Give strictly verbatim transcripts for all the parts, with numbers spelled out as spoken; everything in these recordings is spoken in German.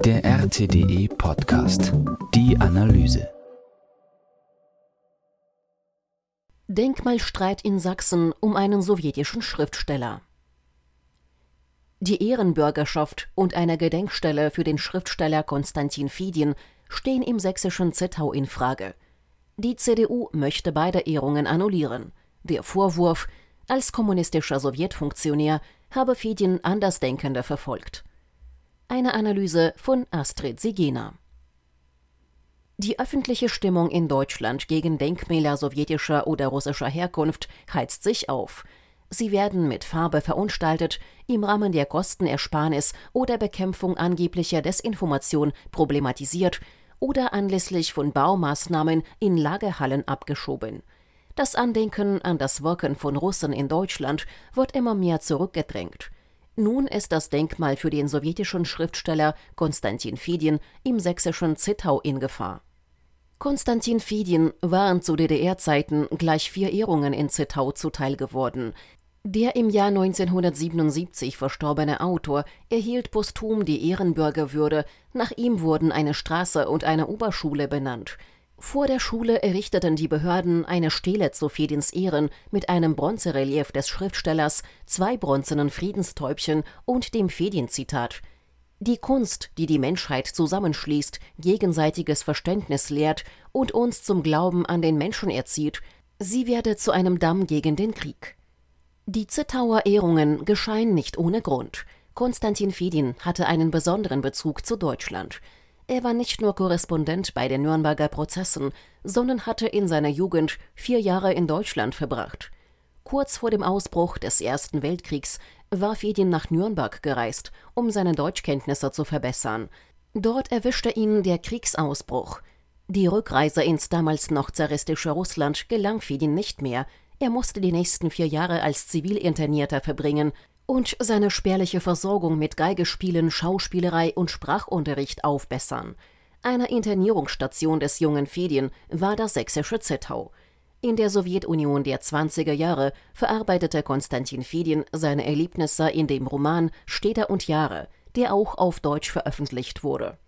Der R T D E Podcast. Die Analyse. Denkmalstreit in Sachsen um einen sowjetischen Schriftsteller. Die Ehrenbürgerschaft und eine Gedenkstelle für den Schriftsteller Konstantin Fidin stehen im sächsischen Zittau in Frage. Die C D U möchte beide Ehrungen annullieren. Der Vorwurf: als kommunistischer Sowjetfunktionär habe Fidin Andersdenkende verfolgt. Eine Analyse von Astrid Sigena. Die öffentliche Stimmung in Deutschland gegen Denkmäler sowjetischer oder russischer Herkunft heizt sich auf. Sie werden mit Farbe verunstaltet, im Rahmen der Kostenersparnis oder Bekämpfung angeblicher Desinformation problematisiert oder anlässlich von Baumaßnahmen in Lagerhallen abgeschoben. Das Andenken an das Wirken von Russen in Deutschland wird immer mehr zurückgedrängt. Nun ist das Denkmal für den sowjetischen Schriftsteller Konstantin Fidin im sächsischen Zittau in Gefahr. Konstantin Fidin waren zu D D R-Zeiten gleich vier Ehrungen in Zittau zuteil geworden. Der im Jahr neunzehnhundertsiebenundsiebzig verstorbene Autor erhielt posthum die Ehrenbürgerwürde, nach ihm wurden eine Straße und eine Oberschule benannt. Vor der Schule errichteten die Behörden eine Stele zu Fidins Ehren mit einem Bronzerelief des Schriftstellers, zwei bronzenen Friedenstäubchen und dem Fidin-Zitat: »Die Kunst, die die Menschheit zusammenschließt, gegenseitiges Verständnis lehrt und uns zum Glauben an den Menschen erzieht, sie werde zu einem Damm gegen den Krieg.« Die Zittauer Ehrungen geschahen nicht ohne Grund. Konstantin Fidin hatte einen besonderen Bezug zu Deutschland. Er war nicht nur Korrespondent bei den Nürnberger Prozessen, sondern hatte in seiner Jugend vier Jahre in Deutschland verbracht. Kurz vor dem Ausbruch des Ersten Weltkriegs war Fidin nach Nürnberg gereist, um seine Deutschkenntnisse zu verbessern. Dort erwischte ihn der Kriegsausbruch. Die Rückreise ins damals noch zaristische Russland gelang Fidin nicht mehr. Er musste die nächsten vier Jahre als Zivilinternierter verbringen und seine spärliche Versorgung mit Geigespielen, Schauspielerei und Sprachunterricht aufbessern. Eine Internierungsstation des jungen Fidin war das sächsische Zittau. In der Sowjetunion der zwanziger Jahre verarbeitete Konstantin Fidin seine Erlebnisse in dem Roman »Städte und Jahre«, der auch auf Deutsch veröffentlicht wurde.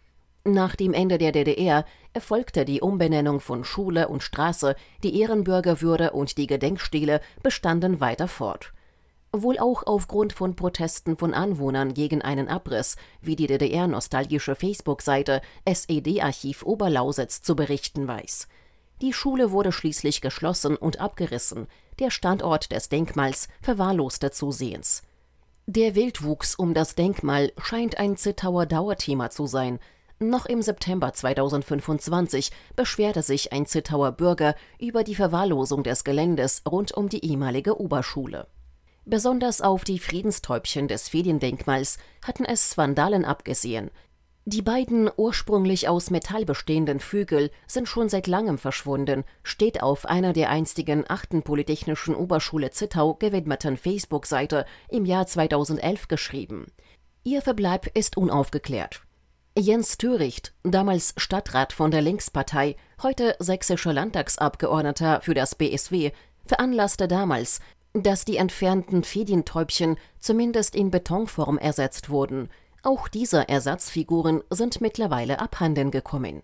Nach dem Ende der D D R erfolgte die Umbenennung von Schule und Straße, die Ehrenbürgerwürde und die Gedenkstele bestanden weiter fort. Wohl auch aufgrund von Protesten von Anwohnern gegen einen Abriss, wie die D D R-nostalgische Facebook-Seite S E D-Archiv Oberlausitz zu berichten weiß. Die Schule wurde schließlich geschlossen und abgerissen, der Standort des Denkmals verwahrloste zusehends. Der Wildwuchs um das Denkmal scheint ein Zittauer Dauerthema zu sein. Noch im September zweitausendfünfundzwanzig beschwerte sich ein Zittauer Bürger über die Verwahrlosung des Geländes rund um die ehemalige Oberschule. Besonders auf die Friedenstäubchen des Fidin-Denkmals hatten es Vandalen abgesehen. Die beiden ursprünglich aus Metall bestehenden Flügel sind schon seit langem verschwunden, steht auf einer der einstigen achten Polytechnischen Oberschule Zittau gewidmeten Facebook-Seite im Jahr zweitausendelf geschrieben. Ihr Verbleib ist unaufgeklärt. Jens Töricht, damals Stadtrat von der Linkspartei, heute sächsischer Landtagsabgeordneter für das B S W, veranlasste damals, dass die entfernten Fidin-Täubchen zumindest in Betonform ersetzt wurden. Auch diese Ersatzfiguren sind mittlerweile abhanden gekommen.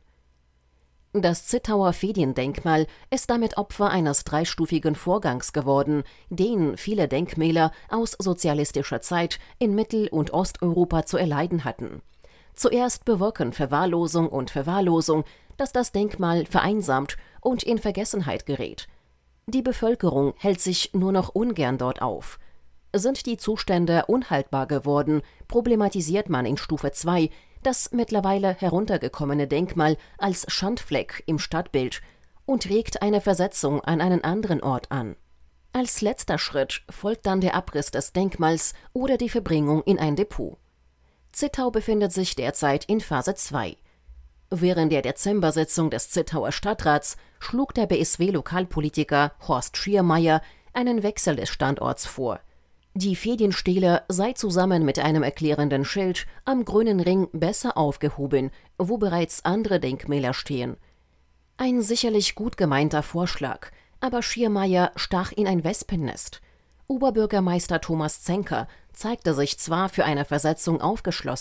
Das Zittauer Fidin-Denkmal ist damit Opfer eines dreistufigen Vorgangs geworden, den viele Denkmäler aus sozialistischer Zeit in Mittel- und Osteuropa zu erleiden hatten. Zuerst bewirken Verwahrlosung und Verwahrlosung, dass das Denkmal vereinsamt und in Vergessenheit gerät. Die Bevölkerung hält sich nur noch ungern dort auf. Sind die Zustände unhaltbar geworden, problematisiert man in Stufe zwei das mittlerweile heruntergekommene Denkmal als Schandfleck im Stadtbild und regt eine Versetzung an einen anderen Ort an. Als letzter Schritt folgt dann der Abriss des Denkmals oder die Verbringung in ein Depot. Zittau befindet sich derzeit in Phase zwei. Während der Dezembersitzung des Zittauer Stadtrats schlug der B S W-Lokalpolitiker Horst Schiermeier einen Wechsel des Standorts vor. Die Fidin-Stele sei zusammen mit einem erklärenden Schild am Grünen Ring besser aufgehoben, wo bereits andere Denkmäler stehen. Ein sicherlich gut gemeinter Vorschlag, aber Schiermeier stach in ein Wespennest. Oberbürgermeister Thomas Zenker zeigte sich zwar für eine Versetzung aufgeschlossen,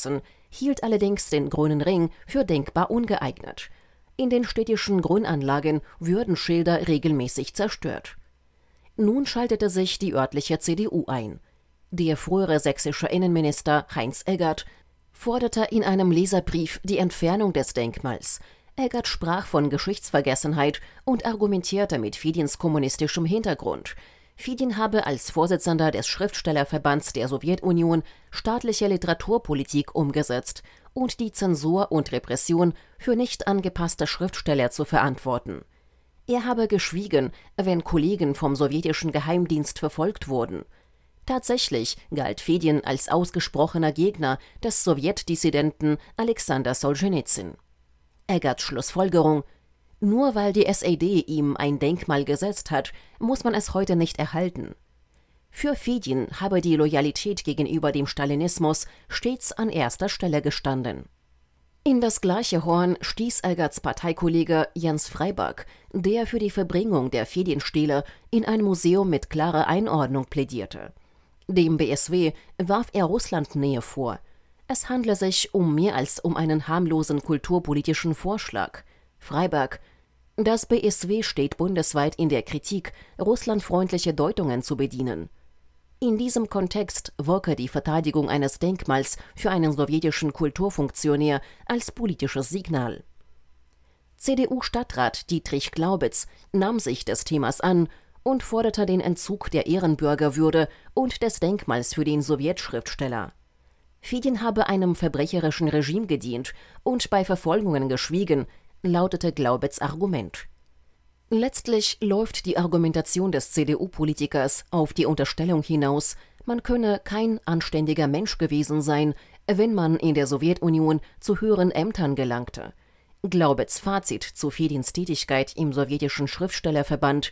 hielt allerdings den Grünen Ring für denkbar ungeeignet. In den städtischen Grünanlagen würden Schilder regelmäßig zerstört. Nun schaltete sich die örtliche C D U ein. Der frühere sächsische Innenminister Heinz Eggert forderte in einem Leserbrief die Entfernung des Denkmals. Eggert sprach von Geschichtsvergessenheit und argumentierte mit Fidjins kommunistischem Hintergrund. Fidjin habe als Vorsitzender des Schriftstellerverbands der Sowjetunion staatliche Literaturpolitik umgesetzt und die Zensur und Repression für nicht angepasste Schriftsteller zu verantworten. Er habe geschwiegen, wenn Kollegen vom sowjetischen Geheimdienst verfolgt wurden. Tatsächlich galt Fidjin als ausgesprochener Gegner des Sowjetdissidenten Alexander Solschenizyn. Eggerts Schlussfolgerung: Nur weil die S E D ihm ein Denkmal gesetzt hat, muss man es heute nicht erhalten. Für Fidjin habe die Loyalität gegenüber dem Stalinismus stets an erster Stelle gestanden. In das gleiche Horn stieß Eggerts Parteikollege Jens Freiberg, der für die Verbringung der Fidjin-Stele in ein Museum mit klarer Einordnung plädierte. Dem B S W warf er Russlandnähe vor. Es handle sich um mehr als um einen harmlosen kulturpolitischen Vorschlag. Freiberg: Das B S W steht bundesweit in der Kritik, russlandfreundliche Deutungen zu bedienen. In diesem Kontext wirke die Verteidigung eines Denkmals für einen sowjetischen Kulturfunktionär als politisches Signal. C D U-Stadtrat Dietrich Glaubitz nahm sich des Themas an und forderte den Entzug der Ehrenbürgerwürde und des Denkmals für den Sowjetschriftsteller. Fidjin habe einem verbrecherischen Regime gedient und bei Verfolgungen geschwiegen, lautete Glaubitz' Argument. Letztlich läuft die Argumentation des C D U-Politikers auf die Unterstellung hinaus, man könne kein anständiger Mensch gewesen sein, wenn man in der Sowjetunion zu höheren Ämtern gelangte. Glaubitz' Fazit zu Fidjins Tätigkeit im sowjetischen Schriftstellerverband: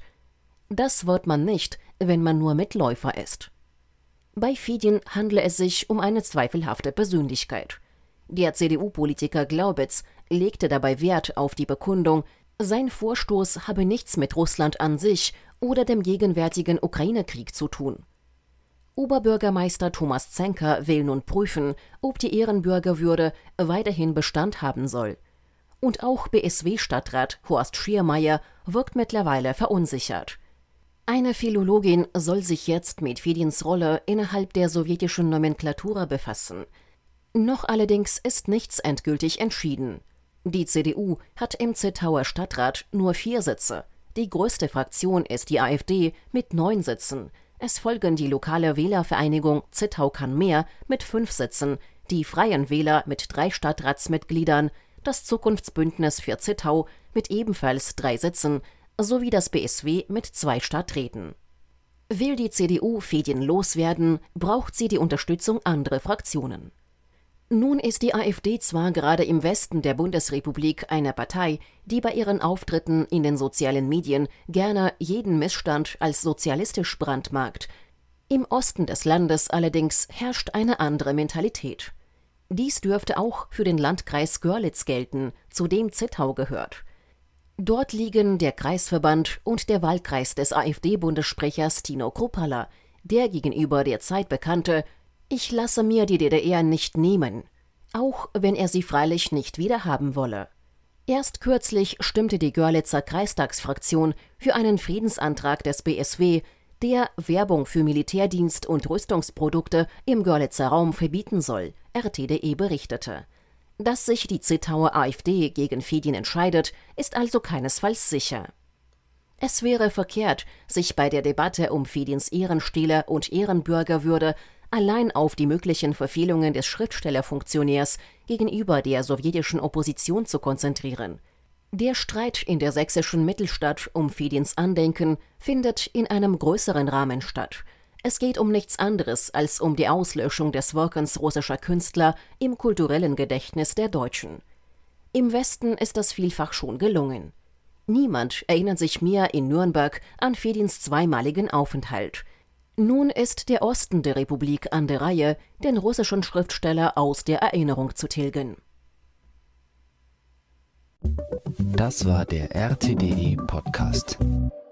Das wird man nicht, wenn man nur Mitläufer ist. Bei Fidjin handle es sich um eine zweifelhafte Persönlichkeit. Der C D U-Politiker Glaubitz legte dabei Wert auf die Bekundung, sein Vorstoß habe nichts mit Russland an sich oder dem gegenwärtigen Ukraine-Krieg zu tun. Oberbürgermeister Thomas Zenker will nun prüfen, ob die Ehrenbürgerwürde weiterhin Bestand haben soll. Und auch B S W-Stadtrat Horst Schiermeier wirkt mittlerweile verunsichert. Eine Philologin soll sich jetzt mit Fidjins Rolle innerhalb der sowjetischen Nomenklatura befassen. Noch allerdings ist nichts endgültig entschieden. Die C D U hat im Zittauer Stadtrat nur vier Sitze. Die größte Fraktion ist die AfD mit neun Sitzen. Es folgen die lokale Wählervereinigung Zittau kann mehr mit fünf Sitzen, die Freien Wähler mit drei Stadtratsmitgliedern, das Zukunftsbündnis für Zittau mit ebenfalls drei Sitzen sowie das B S W mit zwei Stadträten. Will die C D U Fidjin loswerden, braucht sie die Unterstützung anderer Fraktionen. Nun ist die AfD zwar gerade im Westen der Bundesrepublik eine Partei, die bei ihren Auftritten in den sozialen Medien gerne jeden Missstand als sozialistisch brandmarkt. Im Osten des Landes allerdings herrscht eine andere Mentalität. Dies dürfte auch für den Landkreis Görlitz gelten, zu dem Zittau gehört. Dort liegen der Kreisverband und der Wahlkreis des AfD-Bundessprechers Tino Kruppalla, der gegenüber der Zeit bekannte: Ich lasse mir die D D R nicht nehmen, auch wenn er sie freilich nicht wiederhaben wolle. Erst kürzlich stimmte die Görlitzer Kreistagsfraktion für einen Friedensantrag des B S W, der Werbung für Militärdienst und Rüstungsprodukte im Görlitzer Raum verbieten soll, R T D E berichtete. Dass sich die Zittauer AfD gegen Fidjin entscheidet, ist also keinesfalls sicher. Es wäre verkehrt, sich bei der Debatte um Fidjins Ehrenstele und Ehrenbürgerwürde allein auf die möglichen Verfehlungen des Schriftstellerfunktionärs gegenüber der sowjetischen Opposition zu konzentrieren. Der Streit in der sächsischen Mittelstadt um Fidjins Andenken findet in einem größeren Rahmen statt. Es geht um nichts anderes als um die Auslöschung des Wirkens russischer Künstler im kulturellen Gedächtnis der Deutschen. Im Westen ist das vielfach schon gelungen. Niemand erinnert sich mehr in Nürnberg an Fidjins zweimaligen Aufenthalt. Nun ist der Osten der Republik an der Reihe, den russischen Schriftsteller aus der Erinnerung zu tilgen. Das war der R T D E Podcast.